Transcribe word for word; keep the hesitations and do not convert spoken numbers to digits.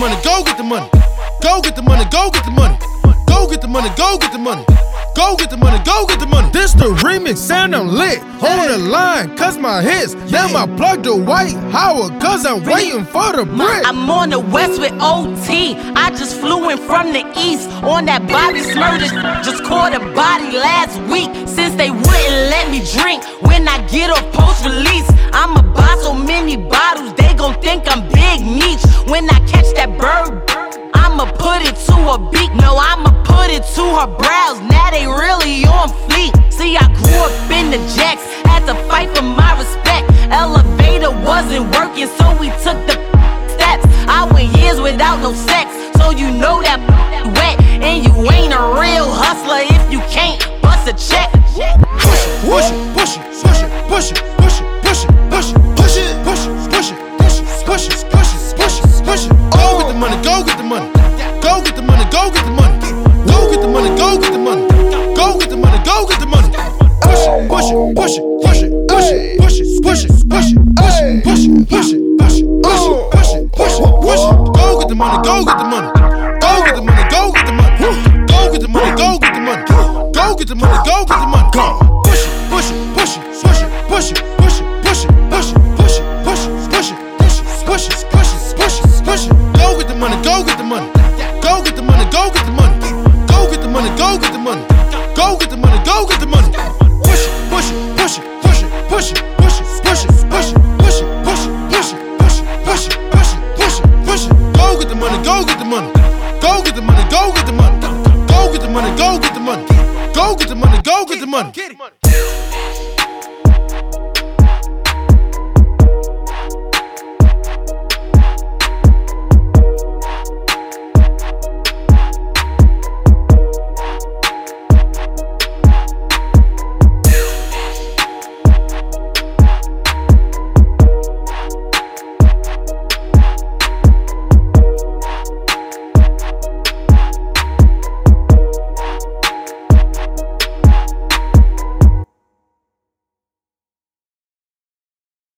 money, go get the money. Go get the money, go get the money. Go get the money, go get the money. Go get the money, go get the money. This the remix, sound I'm lit. On the line, cause my hits. Damn, I plugged the White Howard, cause I'm waiting for the brick. I'm on the west with O T. I just flew in from the east on that Bobby Smurder. Just caught a body last week since they wouldn't let me drink. When I get off post release, I'ma buy so many bottles, they gon' think I'm Big Meech. When I catch that bird, I'ma put it to her beak. No, I'ma put it to her brows. Now they really on fleek. See, I grew up in the jacks, had to fight for my respect. Elevator wasn't working, so we took the steps. I went years without no sex, so you know that wet. And you ain't a real hustler if you can't bust a check. Push it, push it, push it, push it, push it, push it, push it, push it, push it, push it, push it, push it, push it, push it, push it, push it. Go get the money, go get the money. Go get the money, go get the money. Go get the money, go get the money. Go get the money, go get the money. Push it, push it, push it, push it, push it, push it, push it, push it, push it, push it, push it, push it, push it, push it, push it, push it. Go get the money, go get the money. Go get the money, go get the money. Go get the money, go get the money. Go get the money, go get the money.